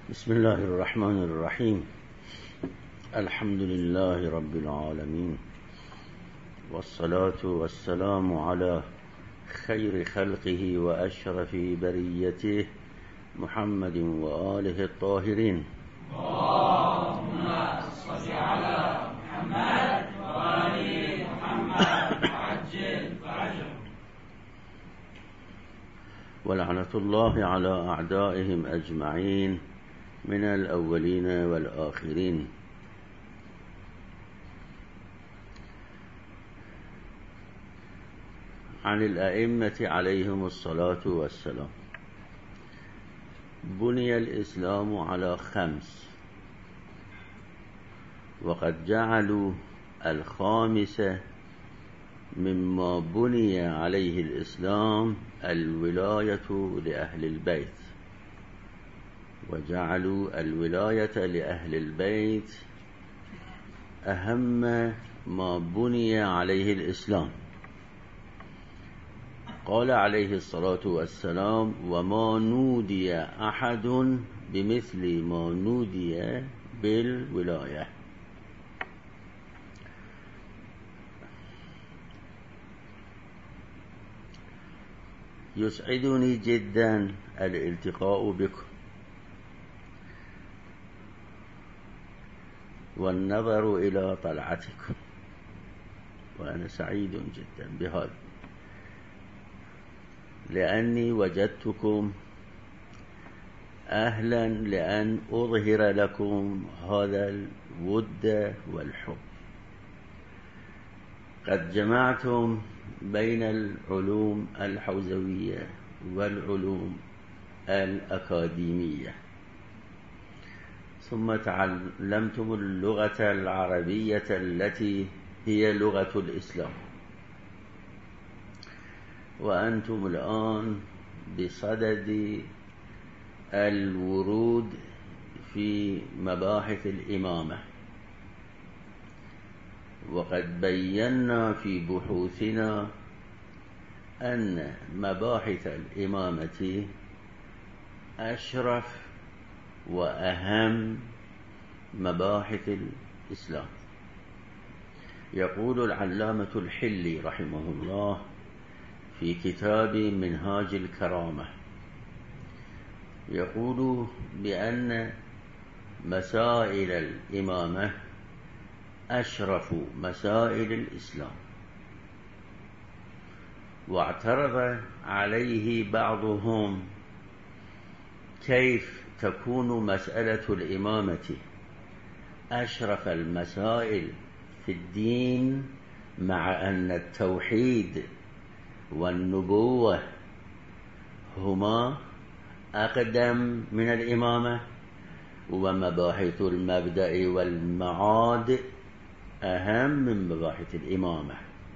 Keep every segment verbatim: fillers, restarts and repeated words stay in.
بسم الله الرحمن الرحیم. الحمد لله رب العالمین والصلاة والسلام على خیر خلقه و اشرف بریته محمد و آله الطاهرین. اللهم صل على محمد و آل محمد وعجل فرجهم. ولعنة الله على أعدائهم أجمعين من الأولين والآخرين. عن الأئمة عليهم الصلاة والسلام. بني الإسلام على خمس، وقد جعلوا الخامسة مما بني عليه الإسلام الولاية لأهل البيت، وجعلوا الولاية لأهل البيت أهم ما بني عليه الإسلام. قال عليه الصلاة والسلام: وما نودي أحد بمثل ما نودي بالولاية. يسعدني جدا الالتقاء بكم والنظر إلى طلعتكم، وأنا سعيد جدا بهذا، لأني وجدتكم أهلا لأن أظهر لكم هذا الود والحب. قد جمعتم بين العلوم الحوزوية والعلوم الأكاديمية، ثم تعلمتم اللغة العربية التي هي لغة الإسلام، وأنتم الآن بصدد الورود في مباحث الإمامة. وقد بينا في بحوثنا أن مباحث الإمامة أشرف وأهم مباحث الإسلام. يقول العلامة الحلي رحمه الله في كتاب منهاج الكرامة، يقول بأن مسائل الإمامة أشرف مسائل الإسلام. واعترض عليه بعضهم: كيف تكون مسألة الإمامة أشرف المسائل في الدين مع أن التوحيد والنبوة هما أقدم من الإمامة، ومباحث المبدأ والمعاد أهم من مباحث الإمامة؟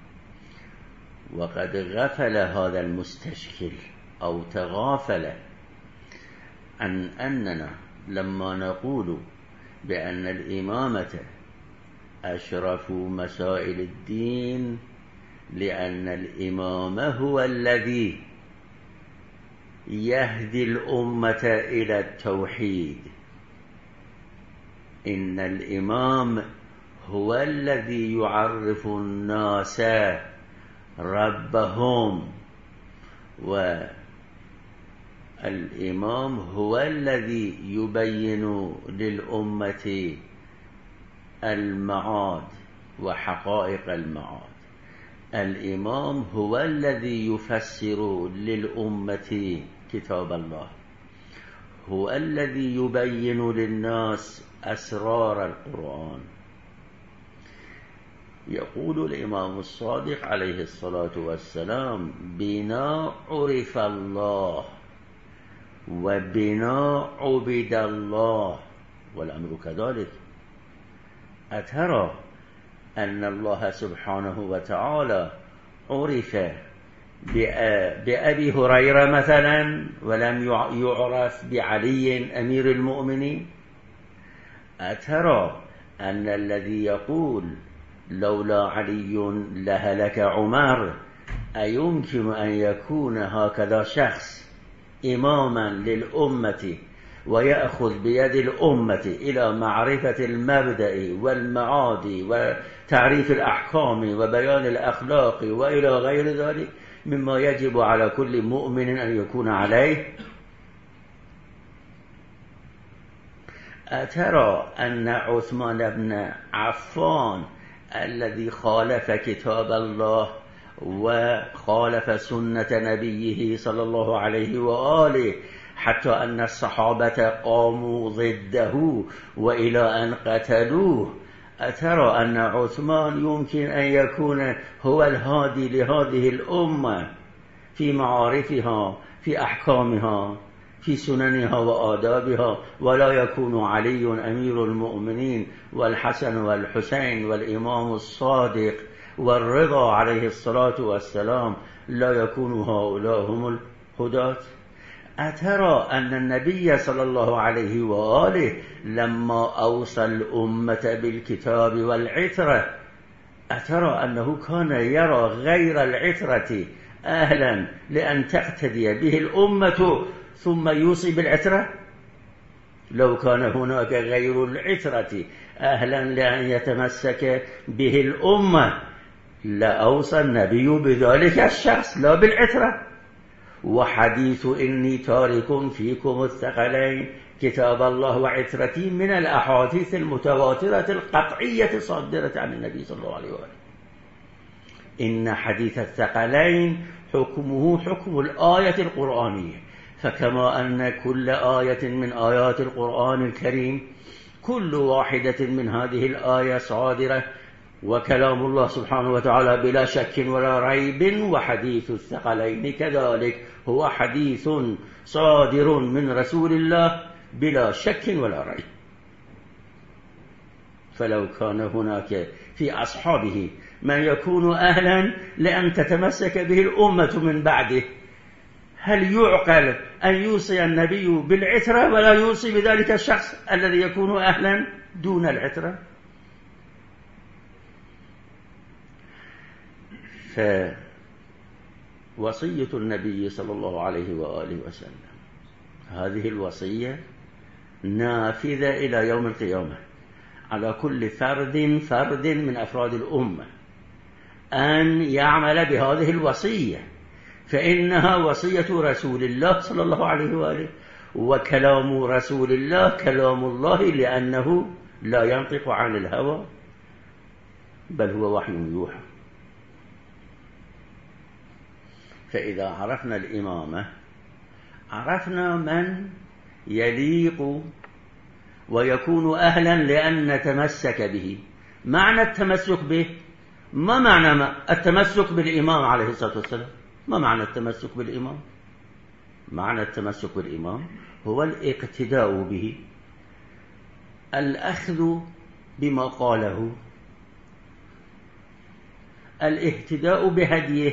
وقد غفل هذا المستشكل أو تغافل عن أننا لما نقول بأن الإمامة أشرف مسائل الدين لأن الإمام هو الذي يهدي الأمة إلى التوحيد. إن الإمام هو الذي يعرف الناس ربهم، والإمام هو الذي يبين للأمة المعاد وحقائق المعاد. الإمام هو الذي يفسر للأمة كتاب الله، هو الذي يبين للناس أسرار القرآن. يقول الإمام الصادق عليه الصلاة والسلام: بنا عرف الله وبنا عبد الله، والأمر كذلك. أترى أن الله سبحانه وتعالى عرف بأبي هريرة مثلا ولم يعرف بعلي أمير المؤمنين؟ أترى أن الذي يقول لولا علي لهلك عمر أيمكن أن يكون هكذا شخص إماما للأمة ويأخذ بيد الأمة إلى معرفة المبدأ والمعاد وتعريف الأحكام وبيان الأخلاق وإلى غير ذلك مما يجب على كل مؤمن أن يكون عليه. أترى أن عثمان بن عفان الذي خالف كتاب الله وخالف سنة نبيه صلى الله عليه وآله حتى أن الصحابة قاموا ضده وإلى أن قتلوه، أترى أن عثمان يمكن أن يكون هو الهادي لهذه الأمة في معارفها في أحكامها في سننها وآدابها، ولا يكون علي أمير المؤمنين والحسن والحسين والإمام الصادق والرضا عليه الصلاة والسلام لا يكون هؤلاء هم الهداة؟ أترى أن النبي صلى الله عليه وآله لما أوصى الأمة بالكتاب والعترة أترى أنه كان يرى غير العترة أهلا لأن تقتدي به الأمة ثم يوصي بالعترة؟ لو كان هناك غير العترة أهلا لأن يتمسك به الأمة لأوصى النبي بذلك الشخص لا بالعترة. وحديث إني تارك فيكم الثقلين كتاب الله وعترتي من الأحاديث المتواترة القطعية صادرة عن النبي صلى الله عليه وآله. إن حديث الثقلين حكمه حكم الآية القرآنية، فكما أن كل آية من آيات القرآن الكريم كل واحدة من هذه الآية صادرة وكلام الله سبحانه وتعالى بلا شك ولا ريب، وحديث الثقلين كذلك هو حديث صادر من رسول الله بلا شك ولا ريب. فلو كان هناك في أصحابه من يكون أهلا لأن تتمسك به الأمة من بعده، هل يعقل أن يوصي النبي بالعترة ولا يوصي بذلك الشخص الذي يكون أهلا دون العترة؟ فوصية النبي صلى الله عليه وآله وسلم هذه الوصية نافذة إلى يوم القيامة على كل فرد فرد من أفراد الأمة أن يعمل بهذه الوصية، فإنها وصية رسول الله صلى الله عليه وآله، وكلام رسول الله كلام الله لأنه لا ينطق عن الهوى بل هو وحي يوحى. فإذا عرفنا الإمامة عرفنا من يليق ويكون أهلا لأن نتمسك به. معنى التمسك به، ما معنى التمسك بالإمام عليه الصلاة والسلام؟ ما معنى التمسك بالإمام؟ معنى التمسك بالإمام هو الاقتداء به، الأخذ بما قاله، الاهتداء بهديه،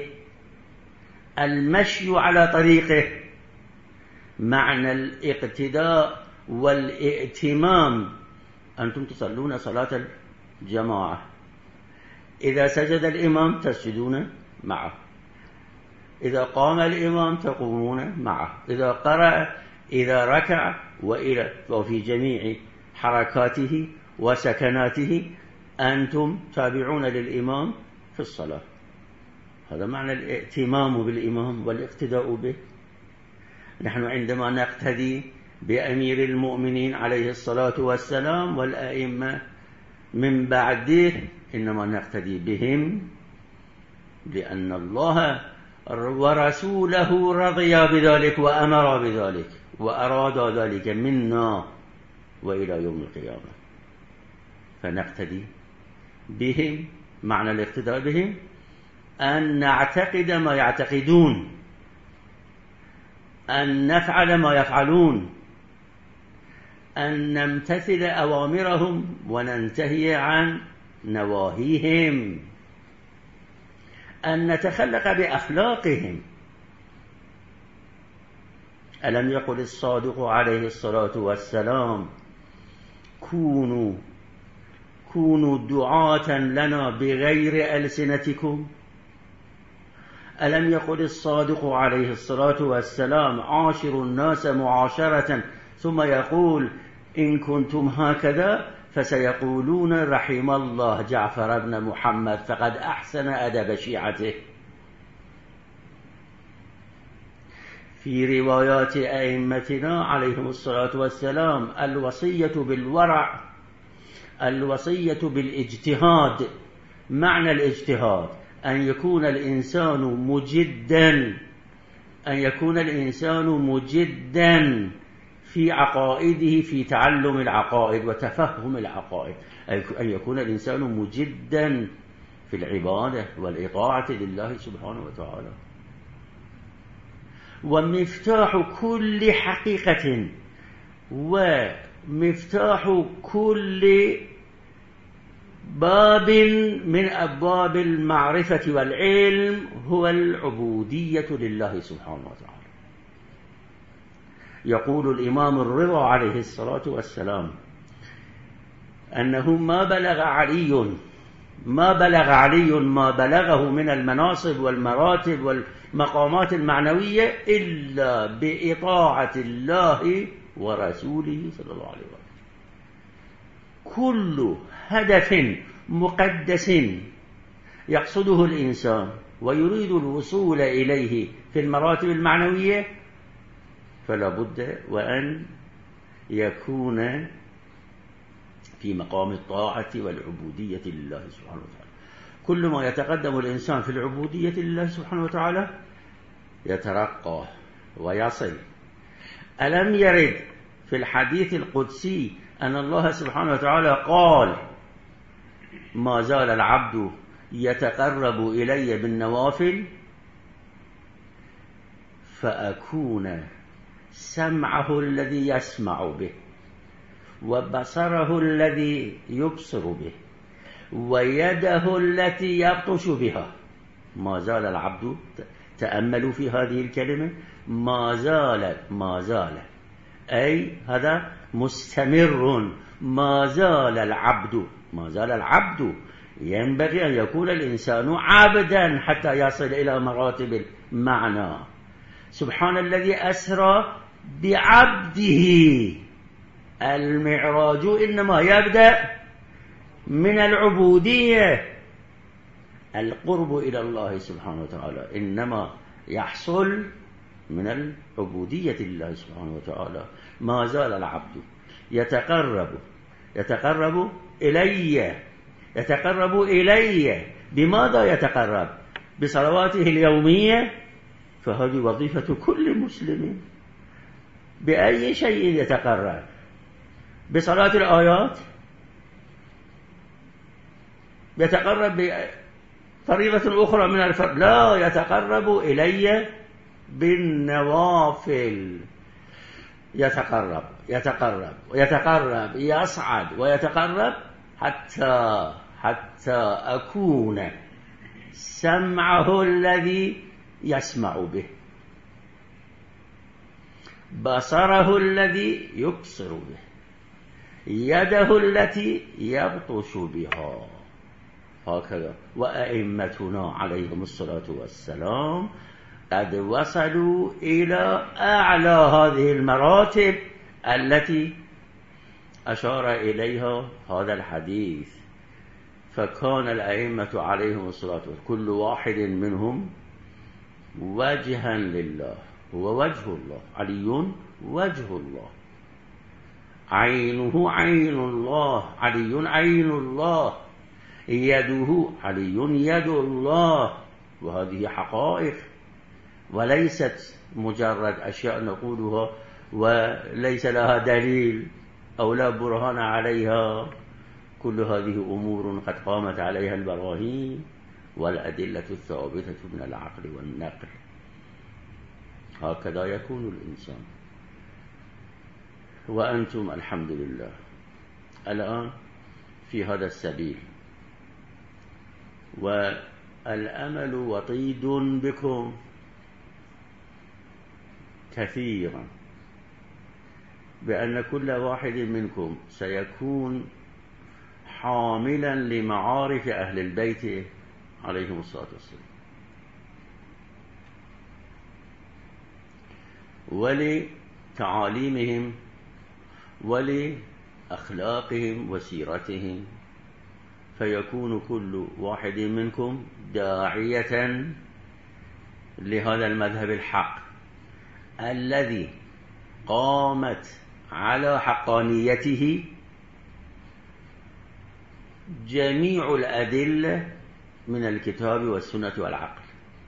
المشي على طريقه. معنى الاقتداء والائتمام أنتم تصلون صلاة الجماعة، إذا سجد الإمام تسجدون معه، إذا قام الإمام تقومون معه، إذا قرأ إذا ركع وإلى وفي جميع حركاته وسكناته أنتم تابعون للإمام في الصلاة. هذا معنى الائتمام بالإمام والاقتداء به. نحن عندما نقتدي بأمير المؤمنين عليه الصلاة والسلام والأئمة من بعده إنما نقتدي بهم لأن الله ورسوله رضي بذلك وأمر بذلك وأراد ذلك منا وإلى يوم القيامة. فنقتدي بهم، معنى الاقتداء بهم أن نعتقد ما يعتقدون، أن نفعل ما يفعلون، أن نمتثل أوامرهم وننتهي عن نواهيهم، أن نتخلق بأخلاقهم. ألم يقل الصادق عليه الصلاة والسلام كونوا كونوا دعاة لنا بغير ألسنتكم؟ ألم يقل الصادق عليه الصلاة والسلام عاشروا الناس معاشرة ثم يقول إن كنتم هكذا فسيقولون رحم الله جعفر بن محمد فقد أحسن أدب شيعته. في روايات أئمتنا عليهم الصلاة والسلام الوصية بالورع، الوصية بالاجتهاد. معنى الاجتهاد أن يكون الإنسان مجدا، أن يكون الإنسان مجدا في عقائده، في تعلم العقائد وتفهم العقائد، أن يكون الإنسان مجدا في العبادة والإطاعة لله سبحانه وتعالى. ومفتاح كل حقيقة ومفتاح كل باب من أبواب المعرفة والعلم هو العبودية لله سبحانه وتعالى. يقول الإمام الرضا عليه الصلاة والسلام أنه ما بلغ علي ما بلغ علي ما بلغه من المناصب والمراتب والمقامات المعنوية إلا بإطاعة الله ورسوله صلى الله عليه وسلم. كل هدف مقدس يقصده الإنسان ويريد الوصول إليه في المراتب المعنوية فلا بد وأن يكون في مقام الطاعة والعبودية لله سبحانه وتعالى. كل ما يتقدم الإنسان في العبودية لله سبحانه وتعالى يترقى ويصل. ألم يرد في الحديث القدسي أن الله سبحانه وتعالى قال ما زال العبد يتقرب إلي بالنوافل فأكون سمعه الذي يسمع به وبصره الذي يبصر به ويده التي يبطش بها. ما زال العبد، تأملوا في هذه الكلمة، ما زال ما زال أي هذا مستمر. ما زال العبد ما زال العبد ينبغي أن يكون الإنسان عبدا حتى يصل إلى مراتب المعنى. سبحان الذي أسرى بعبده. المعراج إنما يبدأ من العبودية. القرب إلى الله سبحانه وتعالى إنما يحصل من العبودية لله سبحانه وتعالى. ما زال العبد يتقرب يتقرب إلي يتقرب إلي بماذا يتقرب؟ بصلواته اليومية، فهذه وظيفة كل مسلم. بأي شيء يتقرب؟ بصلاة الآيات؟ يتقرب بفريضة أخرى من الفرض؟ لا، يتقرب إلي بالنوافل. يتقرب يتقرب ويتقرب يصعد ويتقرب حتى حتى أكون سمعه الذي يسمع به، بصره الذي يبصر به، يده التي يبطش بها. هكذا. وأئمتنا عليهم الصلاة والسلام قد وصلوا إلى أعلى هذه المراتب التي أشار إليها هذا الحديث. فكان الأئمة عليهم الصلاة والسلام كل واحد منهم وجها لله، هو وجه الله. علي وجه الله، عينه عين الله، علي عين الله، يده علي يد الله. وهذه حقائق وليست مجرد أشياء نقولها وليس لها دليل أو لا برهان عليها. كل هذه أمور قد قامت عليها البراهين والأدلة الثابتة من العقل والنقل. هكذا يكون الإنسان. وأنتم الحمد لله الآن في هذا السبيل، والأمل وطيد بكم كثيرا بأن كل واحد منكم سيكون حاملا لمعارف أهل البيت عليهم الصلاة والسلام ولتعاليمهم ولأخلاقهم وسيرتهم، فيكون كل واحد منكم داعية لهذا المذهب الحق الذي قامت على حقانيته جميع الأدلة من الكتاب والسنة والعقل.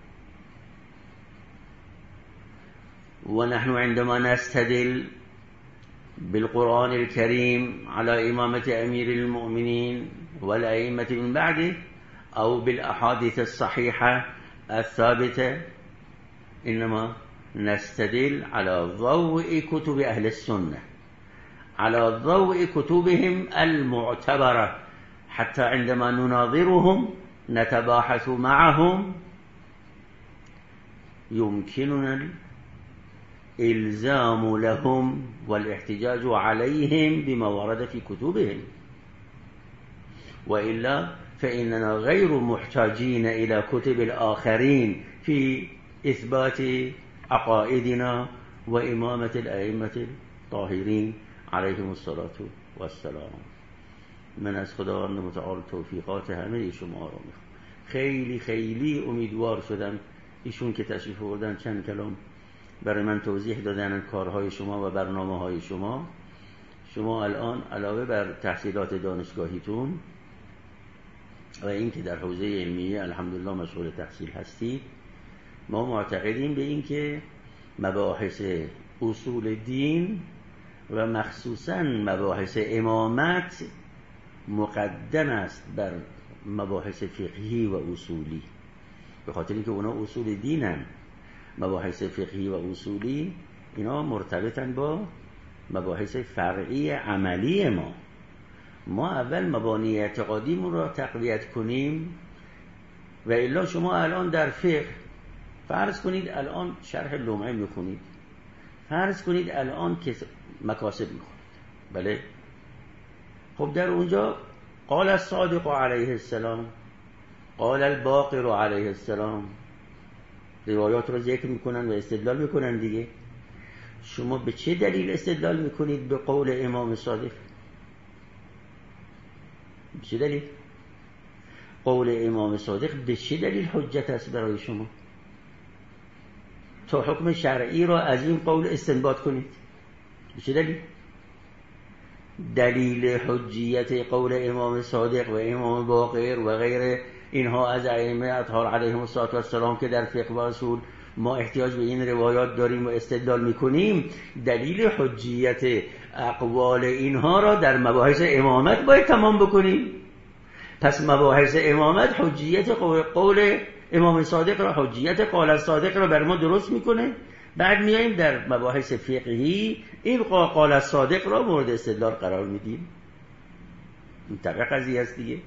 ونحن عندما نستدل بالقرآن الكريم على إمامة أمير المؤمنين والأئمة من بعده أو بالأحاديث الصحيحة الثابتة، إنما نستدل على ضوء كتب أهل السنة، على ضوء كتبهم المعتبرة، حتى عندما نناظرهم نتباحث معهم يمكننا الإلزام لهم والاحتجاج عليهم بما ورد في كتبهم، وإلا فإننا غير محتاجين إلى كتب الآخرين في إثبات عقائدنا وإمامة الأئمة الطاهرين عليهم الصلاة والسلام. من از خداوند متعال توفیقات همه شما را میخوام. خیلی خیلی امیدوار شدم ایشون که تشریف آوردن چند کلام برای من توضیح دادن کارهای شما و برنامه های شما. شما الان علاوه بر تحصیلات دانشگاهیتون و این که در حوزه علمیه الحمدلله مشغول تحصیل هستید، ما معتقدیم به این که مباحث اصول دین و مخصوصاً مباحث امامت مقدم است بر مباحث فقهی و اصولی، به خاطر اینکه اونا اصول دینن. مباحث فقهی و اصولی اینا مرتبطن با مباحث فرعی عملی ما. ما اول مبانی اعتقادیمون را تقویت کنیم، و الا شما الان در فقه فرض کنید الان شرح لمعه میکنید، فرض کنید الان که مکاسب میخونید، بله، خب در اونجا قال الصادق علیه السلام، قال الباقر علیه السلام، روایات رو ذکر میکنن و استدلال میکنن دیگه. شما به چه دلیل استدلال میکنید به قول امام صادق؟ به چه دلیل؟ قول امام صادق به چه دلیل حجت است برای شما تا حکم شرعی را از این قول استنباط کنید؟ به چه دلیل؟ دلیل حجیت قول امام صادق و امام باقر و غیره اینها از ائمه اطهار علیهم السلام که در فقه و اصول ما احتیاج به این روایات داریم و استدلال میکنیم، دلیل حجیت اقوال اینها را در مباحث امامت باید تمام بکنیم. پس مباحث امامت حجیت قول امام صادق را، حجیت قول الصادق را بر ما درست میکنه. بعد میاییم در مباحث فقهی این قول الصادق را مورد استدلال قرار میدیم. این طبع قضیه است دیگه.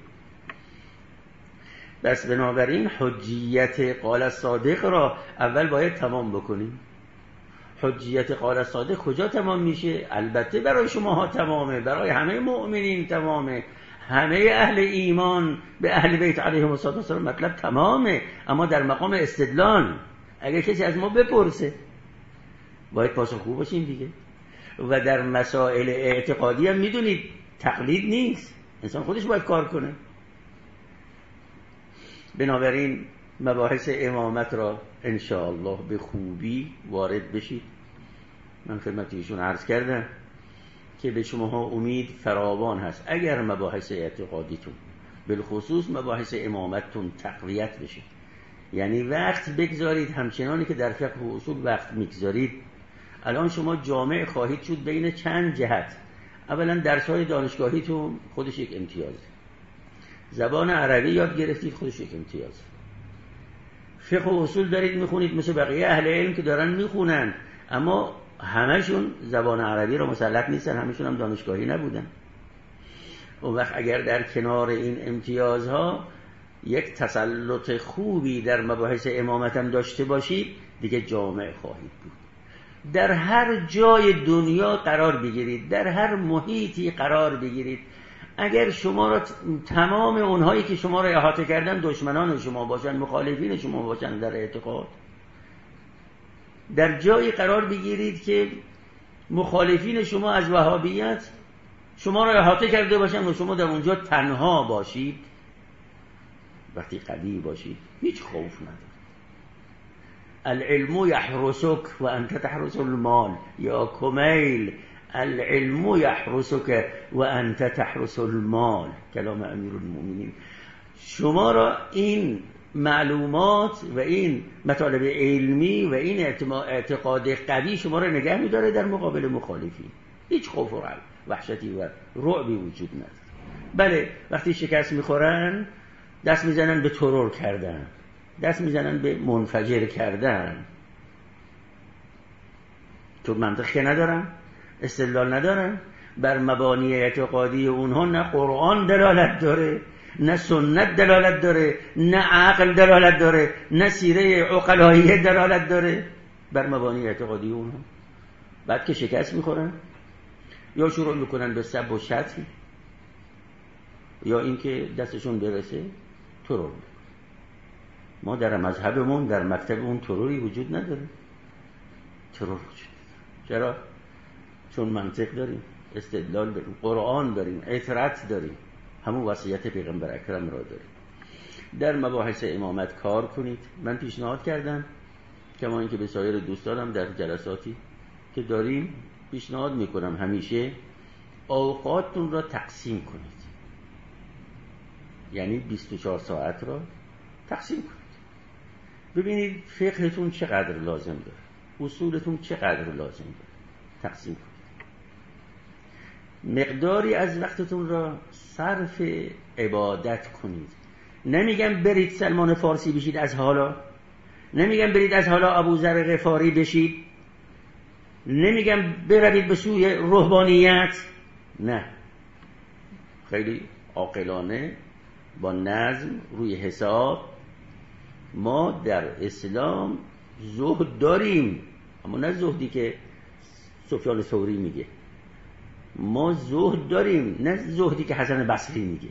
بس بنابراین حجیت قول الصادق را اول باید تمام بکنیم. حجیت قول الصادق کجا تمام میشه؟ البته برای شماها تمامه، برای همه مؤمنین تمامه، همه اهل ایمان به اهل بیت علیهم السلام مطلب تمامه، اما در مقام استدلال اگر کسی از ما بپرسه باید پاسخگو باشیم دیگه. و در مسائل اعتقادی هم میدونید تقلید نیست، انسان خودش باید کار کنه. بنابراین مباحث امامت را انشاءالله به خوبی وارد بشید. من خدمت ایشون عرض کردم که به شماها امید فراوان هست اگر مباحث اعتقادیتون بالخصوص مباحث امامتتون تقویت بشه، یعنی وقت بگذارید همچنانی که در فقه و اصول وقت میگذارید. الان شما جامع خواهید شد بین چند جهت. اولا درس‌های دانشگاهیتون خودش یک امتیاز، زبان عربی یاد گرفتید خودش یک امتیاز، فقه و اصول دارید میخونید مثل بقیه اهل علم که دارن میخونن، اما همشون زبان عربی رو مسلط نیستن، همشون هم دانشگاهی نبودن. اون وقت اگر در کنار این امتیازها یک تسلط خوبی در مباحث امامت هم داشته باشید دیگه جامع خواهید بود. در هر جای دنیا قرار بگیرید، در هر محیطی قرار بگیرید، اگر شما را تمام اونهایی که شما را احاطه کردن دشمنان شما باشن، مخالفین شما باشن در اعتقاد، در جایی قرار بگیرید که مخالفین شما از وهابیت شما را احاطه کرده باشن و شما در اونجا تنها باشید، وقتی قوی باشید هیچ خوف ندارید. العلم یحرسک و انت تحرس المال، یا کمیل العلم یحرسک و انت تحرس المال، کلام امیرالمومنین. شما را این معلومات و این مطالب علمی و این اعتقاد قوی شما را نگه می‌داره در مقابل مخالفین. هیچ خوف و وحشتی و رعبی وجود نداره. بله وقتی شکست می‌خورن دست میزنن به ترور کردن، دست میزنن به منفجر کردن، تو منطق ندارن، استدلال ندارن، بر مبانی اعتقادی اونها نه قرآن دلالت داره، نه سنت دلالت داره، نه عقل دلالت داره، نه سیره عقلایی دلالت داره، بر مبانی اعتقادی اونها. بعد که شکست میخورن یا شروع میکنن به سب و شتم یا اینکه دستشون برسه ترور. ما در مذهبمون در مکتبمون تروری وجود نداره. ترور وجود نداره. چرا؟ چون منطق داریم، استدلال داریم، قرآن داریم، اطرت داریم، همون وصیت پیغمبر اکرم را داریم. در مباحث امامت کار کنید. من پیشنهاد کردم کما اینکه به سایر دوستانم در جلساتی که داریم پیشنهاد میکنم همیشه اوقاتتون را تقسیم کنید. یعنی بیست و چهار ساعت را تقسیم کنید. ببینید فقهتون چقدر لازم داره، اصولتون چقدر لازم داره، تقسیم کنید. مقداری از وقتتون را صرف عبادت کنید. نمیگم برید سلمان فارسی بشید از حالا، نمیگم برید از حالا ابوذر غفاری بشید، نمیگم بروید به سوی رهبانیت، نه، خیلی عاقلانه با نظم روی حساب. ما در اسلام زهد داریم، اما نه زهدی که سفیان ثوری میگه. ما زهد داریم، نه زهدی که حسن بصری میگه.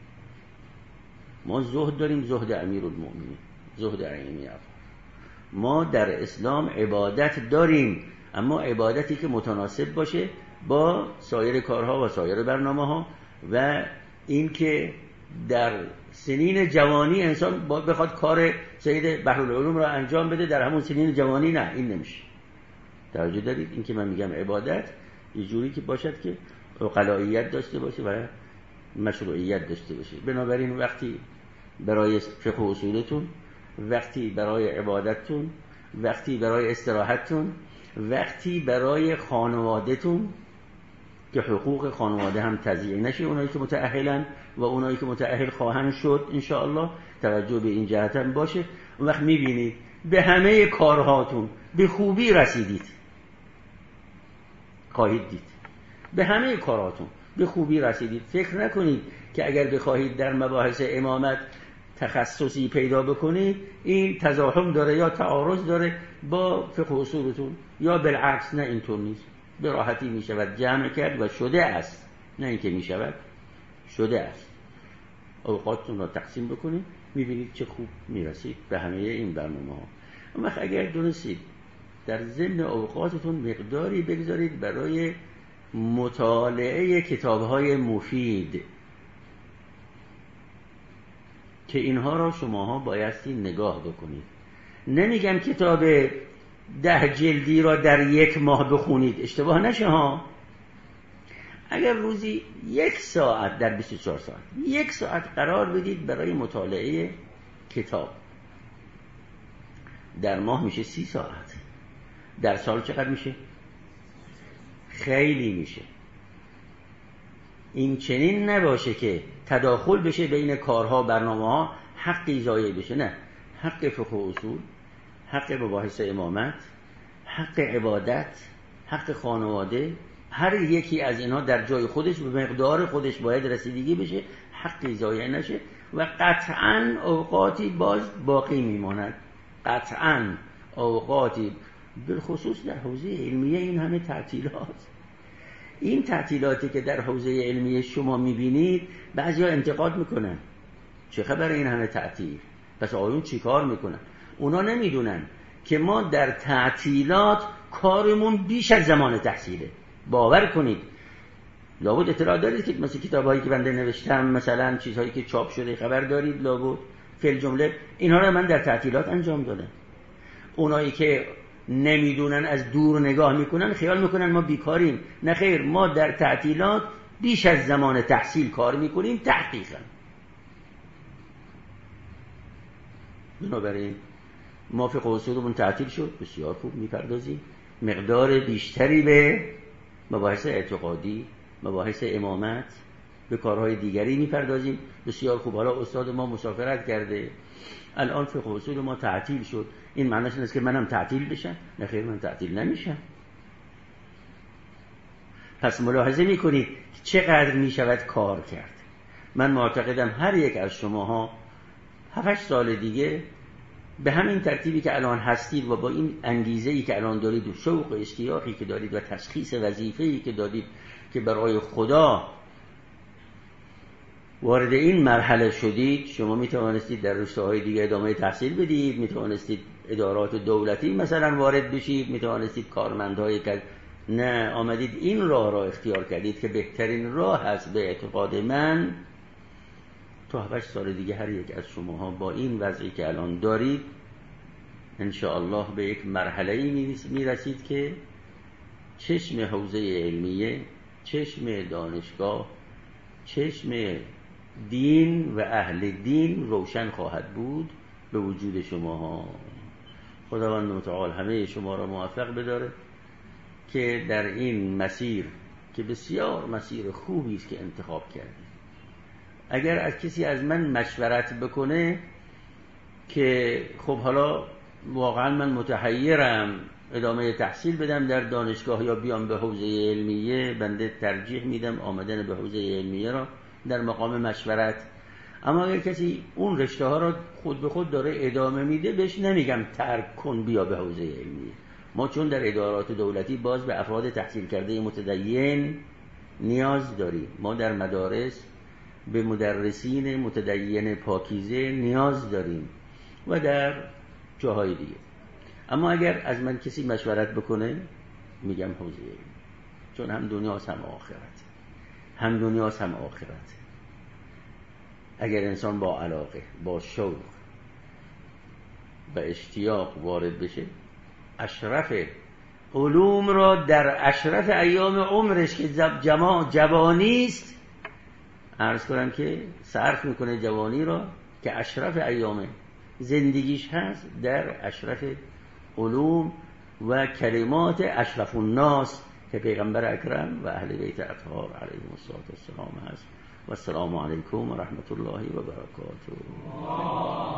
ما زهد داریم، زهد امیرالمومنین، زهد ائمه افاضل. ما در اسلام عبادت داریم، اما عبادتی که متناسب باشه با سایر کارها و سایر برنامه‌ها، و این که در سنین جوانی انسان بخواد کار سید بحرالعلوم را انجام بده در همون سنین جوانی، نه، این نمیشه. توجه دارید؟ این که من میگم عبادت یه جوری که باشد که عقلاییت داشته باشه و مشروعیت داشته باشه. بنابراین وقتی برای فقه و اصولتون، وقتی برای عبادتتون، وقتی برای استراحتتون، وقتی برای خانوادهتون که حقوق خانواده هم تضییع نشه، اونایی که متأهلن و اونایی که متأهل خواهند شد انشاءالله توجه به این جهت هم باشه. اون وقت میبینید به همه کارهاتون به خوبی رسیدید، خواهید دید به همه کارهاتون به خوبی رسیدید. فکر نکنید که اگر بخواهید در مباحث امامت تخصصی پیدا بکنید این تزاحم داره یا تعارض داره با فقه اصولتون، یا بالعکس، نه، اینطور نیست. به راحتی می شود جمع کرد و شده است، نه اینکه می شود، شده است. اوقاتتون را تقسیم بکنید، می بینید چه خوب می رسید به همه این برنامه ها. اما اگر دونستید در ضمن اوقاتتون مقداری بگذارید برای مطالعه کتاب‌های مفید که اینها را شماها بایستی نگاه بکنید. نمیگم کتاب ده جلدی را در یک ماه بخونید، اشتباه نشه ها. اگر روزی یک ساعت در بیست و چهار ساعت یک ساعت قرار بدید برای مطالعه کتاب، در ماه میشه سی ساعت. در سال چقدر میشه؟ خیلی میشه. این چنین نباشه که تداخل بشه بین کارها، برنامه ها، حقی ضایع بشه. نه، حق فقه و اصول، حق مباحث امامت، حق عبادت، حق خانواده، هر یکی از اینها در جای خودش به مقدار خودش باید رسیدگی بشه، حقی ضایع نشه و قطعاً اوقاتی باز باقی میماند. قطعاً اوقاتی، بالخصوص در حوزه علمیه این همه تعطیلات، این تعطیلاتی که در حوزه علمیه شما میبینید، بعضیا انتقاد میکنن چه خبر این همه تعطیل، پس آیون چی کار میکنن؟ اونا نمیدونن که ما در تعطیلات کارمون بیش از زمان تحصیله. باور کنید، لابد اطلاع دارید که مثل کتابایی که بنده نوشتم، مثلا چیزهایی که چاپ شده خبر دارید، لابد فی الجمله اینها رو من در تعطیلات انجام دادم. اونایی که نمیدونن از دور نگاه میکنن خیال میکنن ما بیکاریم. نه خیر، ما در تعطیلات بیش از زمان تحصیل کار میکنیم تحقیقا. بنابراین ما فقه اصولمون تعطیل شد، بسیار خوب میپردازیم مقدار بیشتری به مباحث اعتقادی، مباحث امامت، به کارهای دیگری میپردازیم، بسیار خوب. حالا استاد ما مسافرت کرده، الان فقه اصول ما تعطیل شد. این معنیش نیست که منم تعطیل بشم. نه خیر، من تعطیل نمیشم. پس ملاحظه میکنید چقدر میشود کار کرد. من معتقدم هر یک از شماها هفت سال دیگه به همین ترتیبی که الان هستید و با این انگیزه‌ای که الان دارید و شوق و اشتیاقی که دارید و تشخیص وظیفه‌ای که دارید که برای خدا وارد این مرحله شدید، شما می توانستید در رشته‌های دیگه ادامه تحصیل بدید، می توانستید ادارات دولتی مثلا وارد بشید، می توانستید کارمندهای که نه، آمدید این راه را اختیار کردید که بهترین راه هست به اعتقاد من. تا هشت سال دیگه هر یک از شماها با این وضعی که الان دارید ان شاء الله به یک مرحله‌ای میرسید که چشم حوزه علمیه، چشم دانشگاه، چشم دین و اهل دین روشن خواهد بود به وجود شماها. خداوند متعال همه شما را موفق بداره که در این مسیر که بسیار مسیر خوبی است که انتخاب کردید. اگر از کسی از من مشورت بکنه که خب حالا واقعا من متحیرم ادامه تحصیل بدم در دانشگاه یا بیام به حوزه علمیه، بنده ترجیح میدم آمدن به حوزه علمیه را در مقام مشورت. اما اگر کسی اون رشته ها را خود به خود داره ادامه میده، بهش نمیگم ترک کن بیا به حوزه علمیه. ما چون در ادارات دولتی باز به افراد تحصیل کرده متدین نیاز داریم، ما در مدارس به مدرسین متدین پاکیزه نیاز داریم و در جاهای دیگه. اما اگر از من کسی مشورت بکنه میگم حوزه علمی، چون هم دنیاست هم آخرت، هم دنیاست هم آخرت. اگر انسان با علاقه، با شوق و اشتیاق وارد بشه، اشرف علوم را در اشرف ایام عمرش که جوانی است، عرض کنم که صرف میکنه جوانی را که اشرف ایام زندگیش هست در اشرف علوم و کلمات اشرف الناس که پیغمبر اکرم و اهل بیت اطهار علیهم الصلوة والسلام هست. و السلام علیکم و رحمت الله و برکاته.